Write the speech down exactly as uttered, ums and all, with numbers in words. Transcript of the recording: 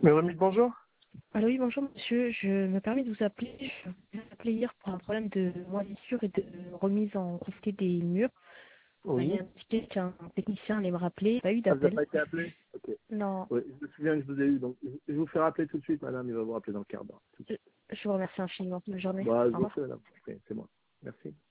Véronique, bonjour. Allô, oui, bonjour monsieur, je me permets de vous appeler. Je vous ai appelé hier pour un problème de moisissure et de remise en conformité des murs. Vous m'avez Oui. indiqué qu'un technicien allait me rappeler, pas eu Ah, vous n'avez d'appel. pas été appelé? Ok. Non, Oui, je me souviens que je vous ai eu, donc je je vous fais rappeler tout de suite, madame, il va vous rappeler dans le quart d'heure. Tout de je suite. je vous remercie infiniment. Bonne journée. Bah, je Au vous revoir. prie, madame. Ok, c'est moi. Merci.